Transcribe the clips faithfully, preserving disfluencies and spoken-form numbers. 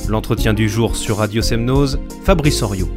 L'entretien du jour sur Radio Semnose, Fabrice Oriot.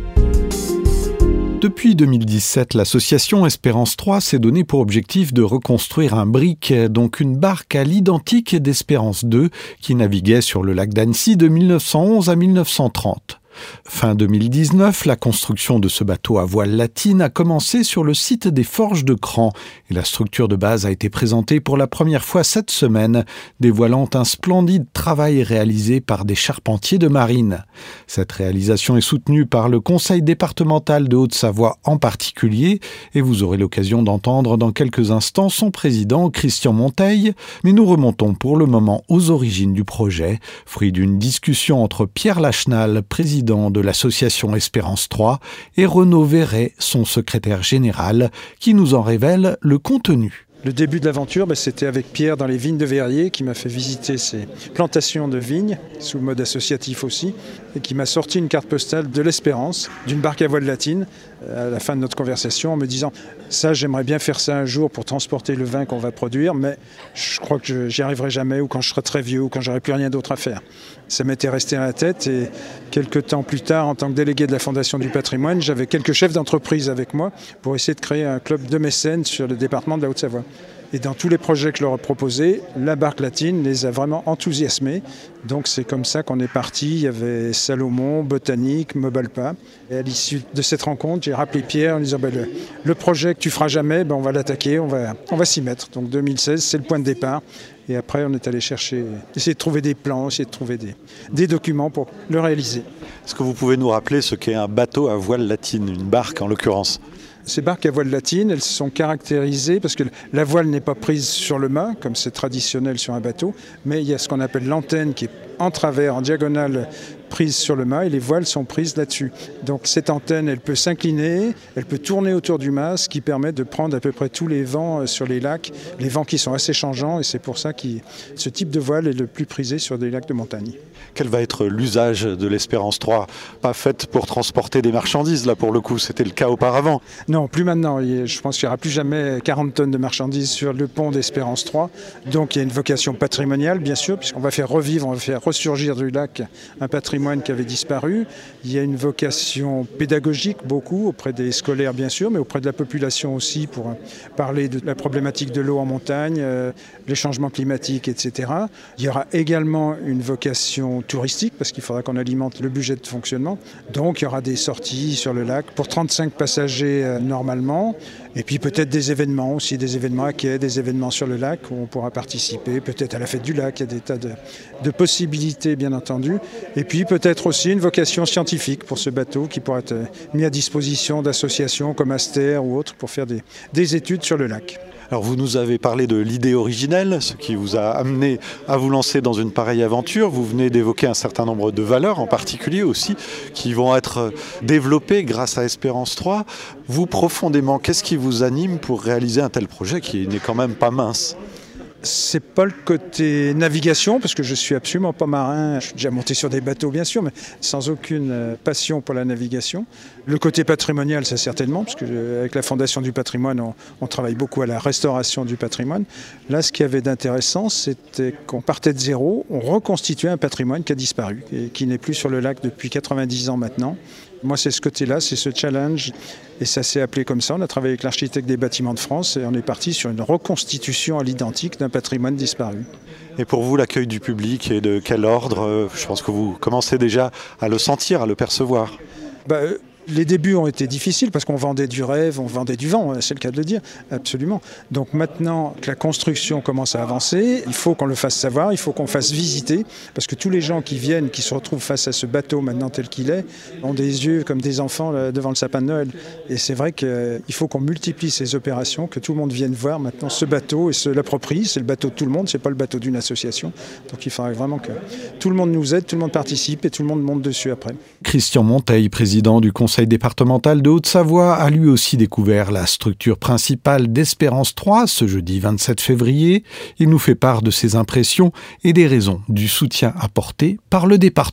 Depuis deux mille dix-sept, l'association Espérance trois s'est donné pour objectif de reconstruire un brick, donc une barque à l'identique d'Espérance deux, qui naviguait sur le lac d'Annecy de mille neuf cent onze à mille neuf cent trente. Fin deux mille dix-neuf, la construction de ce bateau à voile latine a commencé sur le site des Forges de Cran et la structure de base a été présentée pour la première fois cette semaine, dévoilant un splendide travail réalisé par des charpentiers de marine. Cette réalisation est soutenue par le Conseil départemental de Haute-Savoie en particulier et vous aurez l'occasion d'entendre dans quelques instants son président Christian Monteil, mais nous remontons pour le moment aux origines du projet, fruit d'une discussion entre Pierre Lachenal, président de l'association Espérance trois, et Renaud Verret, son secrétaire général, qui nous en révèle le contenu. Le début de l'aventure, ben, c'était avec Pierre dans les vignes de Verrier, qui m'a fait visiter ces plantations de vignes, sous mode associatif aussi, et qui m'a sorti une carte postale de l'Espérance, d'une barque à voile latine, à la fin de notre conversation, en me disant « ça, j'aimerais bien faire ça un jour pour transporter le vin qu'on va produire, mais je crois que j'y arriverai jamais, ou quand je serai très vieux, ou quand j'aurai plus rien d'autre à faire ». Ça m'était resté à la tête, et quelques temps plus tard, en tant que délégué de la Fondation du patrimoine, j'avais quelques chefs d'entreprise avec moi pour essayer de créer un club de mécènes sur le département de la Haute-Savoie. Et dans tous les projets que je leur ai proposés, la barque latine les a vraiment enthousiasmés. Donc c'est comme ça qu'on est parti. Il y avait Salomon, Botanique, Mobalpa. Et à l'issue de cette rencontre, j'ai rappelé Pierre en disant ben, le, le projet que tu feras jamais, ben, on va l'attaquer, on va, on va s'y mettre. Donc deux mille seize, c'est le point de départ. Et après, on est allé chercher, essayer de trouver des plans, essayer de trouver des, des documents pour le réaliser. Est-ce que vous pouvez nous rappeler ce qu'est un bateau à voile latine, une barque en l'occurrence ? Ces barques à voile latine, elles sont caractérisées parce que la voile n'est pas prise sur le mât, comme c'est traditionnel sur un bateau, mais il y a ce qu'on appelle l'antenne qui est en travers, en diagonale, prise sur le mât et les voiles sont prises là-dessus. Donc cette antenne, elle peut s'incliner, elle peut tourner autour du mât, ce qui permet de prendre à peu près tous les vents sur les lacs, les vents qui sont assez changeants et c'est pour ça que ce type de voile est le plus prisé sur des lacs de montagne. Quel va être l'usage de l'Espérance trois ? Pas faite pour transporter des marchandises, là pour le coup, c'était le cas auparavant. Non, plus maintenant. Je pense qu'il n'y aura plus jamais quarante tonnes de marchandises sur le pont d'Espérance trois. Donc il y a une vocation patrimoniale, bien sûr, puisqu'on va faire revivre, on va faire ressurgir du lac un patrimoine qui avait disparu. Il y a une vocation pédagogique, beaucoup, auprès des scolaires, bien sûr, mais auprès de la population aussi, pour parler de la problématique de l'eau en montagne, euh, les changements climatiques, et cetera. Il y aura également une vocation touristique, parce qu'il faudra qu'on alimente le budget de fonctionnement. Donc il y aura des sorties sur le lac pour trente-cinq passagers euh, normalement, et puis peut-être des événements aussi, des événements à quai, des événements sur le lac où on pourra participer, peut-être à la fête du lac, il y a des tas de, de possibilités bien entendu, et puis peut-être aussi une vocation scientifique pour ce bateau qui pourra être mis à disposition d'associations comme Aster ou autres pour faire des, des études sur le lac. Alors vous nous avez parlé de l'idée originelle, ce qui vous a amené à vous lancer dans une pareille aventure. Vous venez d'évoquer un certain nombre de valeurs en particulier aussi qui vont être développées grâce à Espérance trois. Vous profondément, qu'est-ce qui vous anime pour réaliser un tel projet qui n'est quand même pas mince ? C'est pas le côté navigation, parce que je suis absolument pas marin. Je suis déjà monté sur des bateaux, bien sûr, mais sans aucune passion pour la navigation. Le côté patrimonial, ça certainement, parce qu'avec la Fondation du patrimoine, on, on travaille beaucoup à la restauration du patrimoine. Là, ce qu'il y avait d'intéressant, c'était qu'on partait de zéro, on reconstituait un patrimoine qui a disparu, et qui n'est plus sur le lac depuis quatre-vingt-dix ans maintenant. Moi, c'est ce côté-là, c'est ce challenge, et ça s'est appelé comme ça. On a travaillé avec l'architecte des bâtiments de France, et on est parti sur une reconstitution à l'identique d'un patrimoine disparu. Et pour vous, l'accueil du public est de quel ordre ? Je pense que vous commencez déjà à le sentir, à le percevoir. Bah, euh... Les débuts ont été difficiles parce qu'on vendait du rêve, on vendait du vent, c'est le cas de le dire, absolument. Donc maintenant que la construction commence à avancer, il faut qu'on le fasse savoir, il faut qu'on fasse visiter, parce que tous les gens qui viennent, qui se retrouvent face à ce bateau maintenant tel qu'il est, ont des yeux comme des enfants là, devant le sapin de Noël. Et c'est vrai qu'il faut qu'on multiplie ces opérations, que tout le monde vienne voir maintenant ce bateau et se l'approprie. C'est le bateau de tout le monde, c'est pas le bateau d'une association. Donc il faudrait vraiment que tout le monde nous aide, tout le monde participe et tout le monde monte dessus après. Christian Monteil, président du Conseil départemental de Haute-Savoie, a lui aussi découvert la structure principale d'Espérance trois ce jeudi vingt-sept février. Il nous fait part de ses impressions et des raisons du soutien apporté par le département.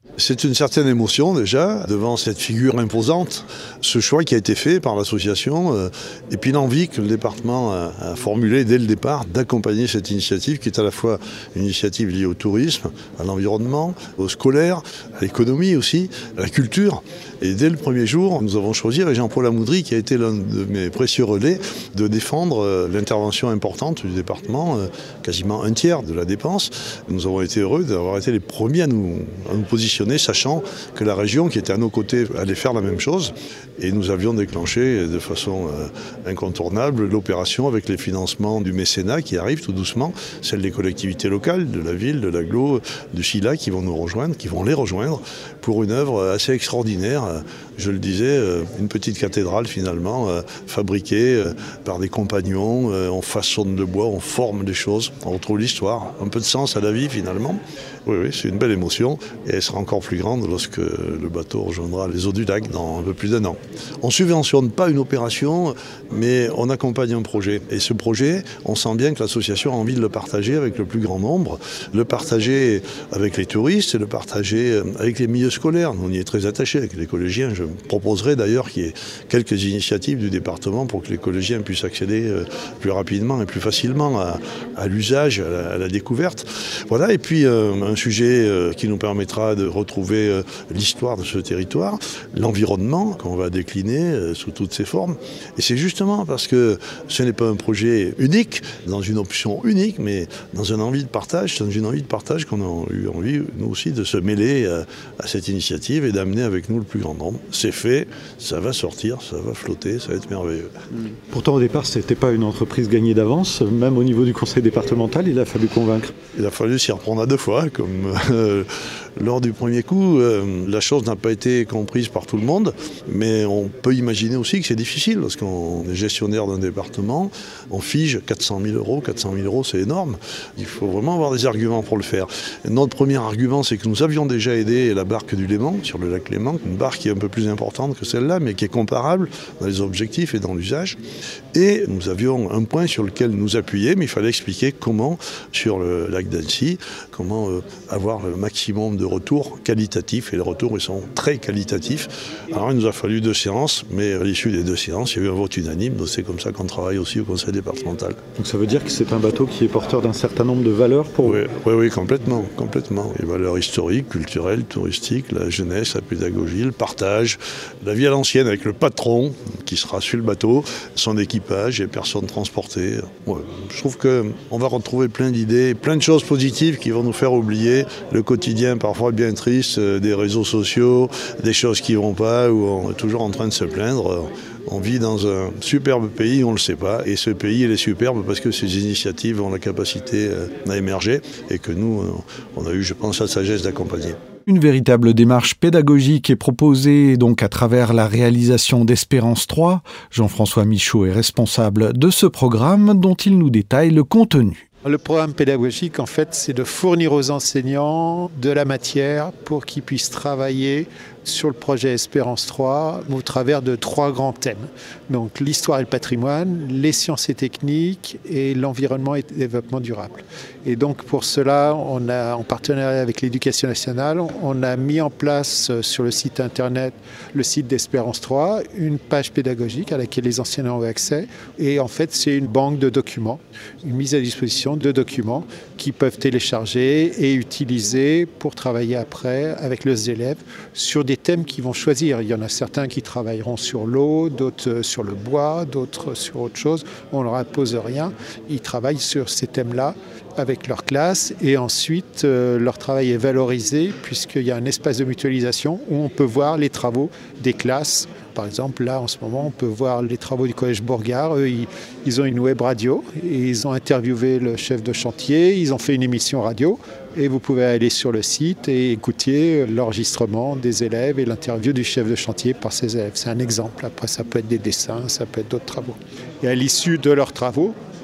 C'est une certaine émotion déjà, devant cette figure imposante, ce choix qui a été fait par l'association, euh, et puis l'envie que le département a, a formulée dès le départ d'accompagner cette initiative qui est à la fois une initiative liée au tourisme, à l'environnement, au scolaire, à l'économie aussi, à la culture. Et dès le premier jour, nous avons choisi avec Jean-Paul Amoudry, qui a été l'un de mes précieux relais, de défendre euh, l'intervention importante du département, euh, quasiment un tiers de la dépense. Nous avons été heureux d'avoir été les premiers à nous, à nous positionner, sachant que la région qui était à nos côtés allait faire la même chose. Et nous avions déclenché de façon euh, incontournable l'opération avec les financements du mécénat qui arrivent tout doucement, celles des collectivités locales, de la ville, de l'agglo, de Chila qui vont nous rejoindre, qui vont les rejoindre pour une œuvre assez extraordinaire. Je le disais, une petite cathédrale finalement, euh, fabriquée euh, par des compagnons, euh, on façonne le bois, on forme des choses, on retrouve l'histoire, un peu de sens à la vie finalement. Oui, oui, c'est une belle émotion et elle sera encore plus grande lorsque le bateau rejoindra les eaux du lac dans un peu plus d'un an. On ne subventionne pas une opération, mais on accompagne un projet. Et ce projet, on sent bien que l'association a envie de le partager avec le plus grand nombre, le partager avec les touristes et le partager avec les milieux scolaires. On y est très attachés avec les collégiens. Je proposerai d'ailleurs qu'il y ait quelques initiatives du département pour que les collégiens puissent accéder plus rapidement et plus facilement à, à l'usage, à la, à la découverte. Voilà, et puis euh, un sujet euh, qui nous permettra de retrouver euh, l'histoire de ce territoire, l'environnement qu'on va décliner euh, sous toutes ses formes. Et c'est justement parce que ce n'est pas un projet unique, dans une option unique, mais dans une envie de partage, dans une envie de partage qu'on a eu envie, nous aussi, de se mêler à, à cette initiative et d'amener avec nous le plus grand nombre. C'est fait, ça va sortir, ça va flotter, ça va être merveilleux. Pourtant, au départ, ce n'était pas une entreprise gagnée d'avance. Même au niveau du conseil départemental, il a fallu convaincre. Il a fallu s'y reprendre à deux fois, comme euh, lors du premier coup. Euh, la chose n'a pas été comprise par tout le monde, mais on peut imaginer aussi que c'est difficile, parce qu'on est gestionnaire d'un département, on fige quatre cent mille euros. quatre cent mille euros, c'est énorme. Il faut vraiment avoir des arguments pour le faire. Et notre premier argument, c'est que nous avions déjà aidé la barque du Léman, sur le lac Léman, une barque qui est un peu plus importante que celle-là, mais qui est comparable dans les objectifs et dans l'usage. Et nous avions un point sur lequel nous appuyer, mais il fallait expliquer comment, sur le lac d'Annecy, comment euh, avoir le maximum de retours qualitatifs. Et les retours, ils sont très qualitatifs. Alors, il nous a fallu deux séances, mais à l'issue des deux séances, il y a eu un vote unanime. Donc c'est comme ça qu'on travaille aussi au conseil départemental. Donc ça veut dire que c'est un bateau qui est porteur d'un certain nombre de valeurs pour oui, oui, oui, complètement, complètement. Les valeurs historiques, culturelles, touristiques, la jeunesse, la pédagogie, le partage, la vie à l'ancienne avec le patron qui sera sur le bateau, son équipage et personnes transportées. Ouais, je trouve qu'on va retrouver plein d'idées, plein de choses positives qui vont nous faire oublier le quotidien parfois bien triste des réseaux sociaux, des choses qui ne vont pas, où on est toujours en train de se plaindre. On vit dans un superbe pays, on ne le sait pas, et ce pays il est superbe parce que ces initiatives ont la capacité à émerger et que nous, on a eu, je pense, la sagesse d'accompagner. Une véritable démarche pédagogique est proposée donc à travers la réalisation d'Espérance trois. Jean-François Michaud est responsable de ce programme dont il nous détaille le contenu. Le programme pédagogique, en fait, c'est de fournir aux enseignants de la matière pour qu'ils puissent travailler sur le projet Espérance trois au travers de trois grands thèmes. Donc l'histoire et le patrimoine, les sciences et techniques et l'environnement et le développement durable. Et donc pour cela, on a, en partenariat avec l'Éducation nationale, on a mis en place sur le site internet, le site d'Espérance trois, une page pédagogique à laquelle les enseignants ont accès. Et en fait, c'est une banque de documents, une mise à disposition de documents qui peuvent télécharger et utiliser pour travailler après avec les élèves sur des thèmes qu'ils vont choisir. Il y en a certains qui travailleront sur l'eau, d'autres sur le bois, d'autres sur autre chose. On ne leur impose rien. Ils travaillent sur ces thèmes-là avec leur classe et ensuite euh, leur travail est valorisé puisqu'il y a un espace de mutualisation où on peut voir les travaux des classes. Par exemple, là, en ce moment, on peut voir les travaux du Collège Bourgard. Eux, ils, ils ont une web radio et ils ont interviewé le chef de chantier. Ils ont fait une émission radio et vous pouvez aller sur le site et écouter l'enregistrement des élèves et l'interview du chef de chantier par ses élèves. C'est un exemple. Après, ça peut être des dessins, ça peut être d'autres travaux. Et à l'issue de leurs travaux,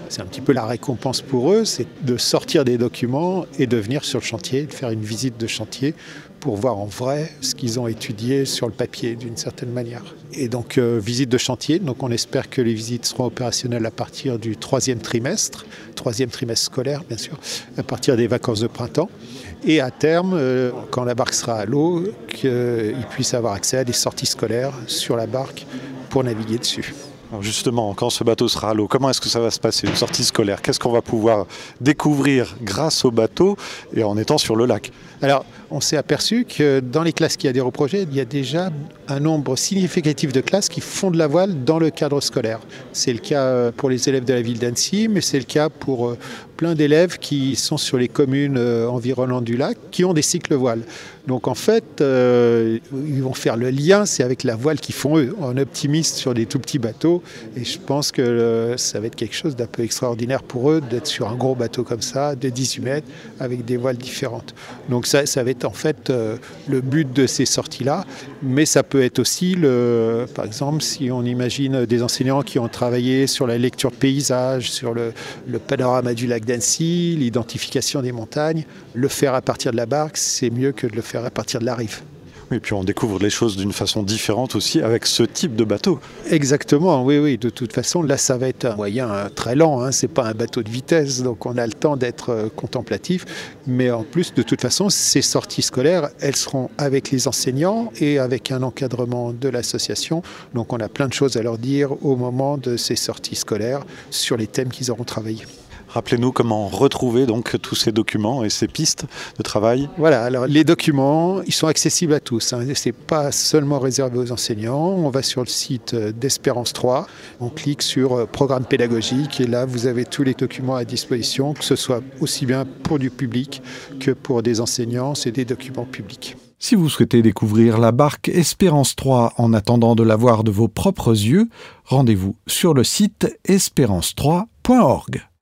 C'est un petit peu la récompense pour eux, c'est de sortir des documents et de venir sur le chantier, de faire une visite de chantier pour voir en vrai ce qu'ils ont étudié sur le papier d'une certaine manière. Et donc euh, visite de chantier, donc on espère que les visites seront opérationnelles à partir du troisième trimestre, troisième trimestre scolaire bien sûr, à partir des vacances de printemps. Et à terme, euh, quand la barque sera à l'eau, qu'ils puissent avoir accès à des sorties scolaires sur la barque pour naviguer dessus. Alors justement, quand ce bateau sera à l'eau, comment est-ce que ça va se passer, une sortie scolaire? Qu'est-ce qu'on va pouvoir découvrir grâce au bateau et en étant sur le lac? Alors, on s'est aperçu que dans les classes qui adhèrent au projet, il y a déjà un nombre significatif de classes qui font de la voile dans le cadre scolaire. C'est le cas pour les élèves de la ville d'Annecy, mais c'est le cas pour plein d'élèves qui sont sur les communes environnantes du lac, qui ont des cycles voile. Donc en fait, euh, ils vont faire le lien, c'est avec la voile qu'ils font eux. On optimise sur des tout petits bateaux et je pense que euh, ça va être quelque chose d'un peu extraordinaire pour eux d'être sur un gros bateau comme ça, de dix-huit mètres, avec des voiles différentes. Donc ça, ça va être en fait euh, le but de ces sorties-là, mais ça peut être aussi, le, par exemple, si on imagine des enseignants qui ont travaillé sur la lecture de paysage, sur le, le panorama du lac d'Annecy, l'identification des montagnes, le faire à partir de la barque, c'est mieux que de le faire à partir de la rive. Oui, puis on découvre les choses d'une façon différente aussi avec ce type de bateau. Exactement, oui, oui. De toute façon, là, ça va être un moyen très lent. Hein. C'est pas un bateau de vitesse, donc on a le temps d'être contemplatif. Mais en plus, de toute façon, ces sorties scolaires, elles seront avec les enseignants et avec un encadrement de l'association. Donc on a plein de choses à leur dire au moment de ces sorties scolaires sur les thèmes qu'ils auront travaillé. Rappelez-nous comment retrouver donc tous ces documents et ces pistes de travail. Voilà, alors les documents, ils sont accessibles à tous. Hein. Ce n'est pas seulement réservé aux enseignants. On va sur le site d'Espérance trois, on clique sur programme pédagogique et là, vous avez tous les documents à disposition, que ce soit aussi bien pour du public que pour des enseignants. C'est des documents publics. Si vous souhaitez découvrir la barque Espérance trois en attendant de la voir de vos propres yeux, rendez-vous sur le site espérance trois point org.